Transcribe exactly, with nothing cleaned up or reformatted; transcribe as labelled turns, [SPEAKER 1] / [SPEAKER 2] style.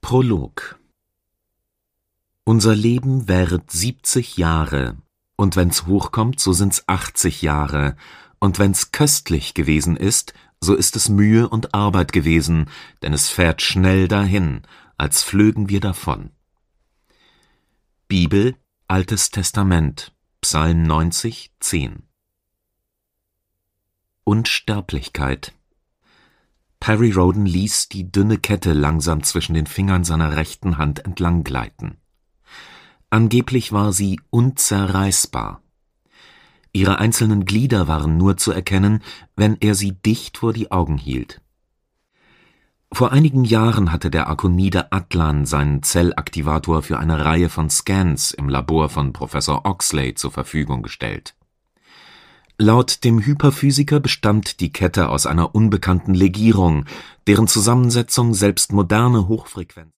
[SPEAKER 1] Prolog. Unser Leben währet siebzig Jahre, und wenn's hochkommt, so sind's achtzig Jahre, und wenn's köstlich gewesen ist, so ist es Mühe und Arbeit gewesen, denn es fährt schnell dahin, als flögen wir davon. Bibel, Altes Testament, Psalm neunzig, zehn. Unsterblichkeit. Perry Rhodan ließ die dünne Kette langsam zwischen den Fingern seiner rechten Hand entlang gleiten. Angeblich war sie unzerreißbar. Ihre einzelnen Glieder waren nur zu erkennen, wenn er sie dicht vor die Augen hielt. Vor einigen Jahren hatte der Arkonide Atlan seinen Zellaktivator für eine Reihe von Scans im Labor von Professor Oxley zur Verfügung gestellt. Laut dem Hyperphysiker bestand die Kette aus einer unbekannten Legierung, deren Zusammensetzung selbst moderne Hochfrequenz